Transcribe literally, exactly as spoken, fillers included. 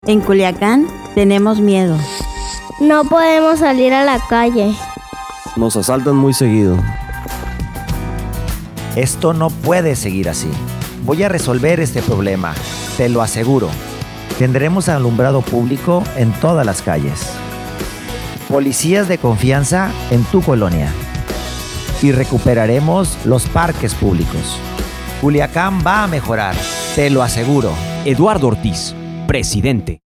En Culiacán tenemos miedo. No podemos salir a la calle. Nos asaltan muy seguido. Esto no puede seguir así. Voy a resolver este problema, te lo aseguro. Tendremos alumbrado público en todas las calles. Policías de confianza en tu colonia. Y recuperaremos los parques públicos. Culiacán va a mejorar, te lo aseguro. Eduardo Ortiz, presidente.